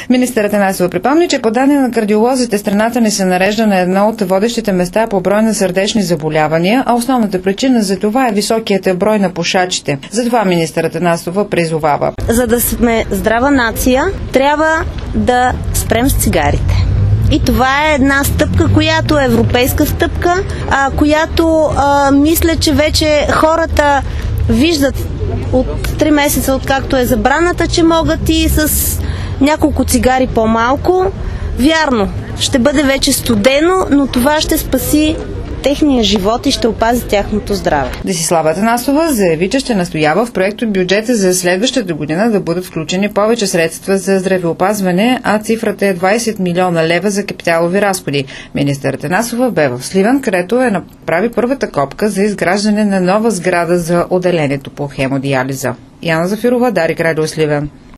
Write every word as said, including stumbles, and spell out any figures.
Министърът Атанасова припомни, че по данни на кардиолозите страната ни се нарежда на едно от водещите места по брой на сърдечни заболявания, а основната причина за това е високият брой на пушачите. Затова министърът Атанасова призовава: за да сме здрава нация, трябва да спрем с цигарите. И това е една стъпка, която е европейска стъпка, а, която а, мисля, че вече хората виждат от три месеца, откакто е забраната, че могат и с няколко цигари по-малко. Вярно, ще бъде вече студено, но това ще спаси техния живот и ще опази тяхното здраве. Десислава Атанасова заяви, че ще настоява в проекто бюджета за следващата година да бъдат включени повече средства за здравеопазване, а цифрата е двайсет милиона лева за капиталови разходи. Министър Атанасова бе в Сливен, където е направи първата копка за изграждане на нова сграда за отделението по хемодиализа. Яна Зафирова, Дарик Радио, Сливен.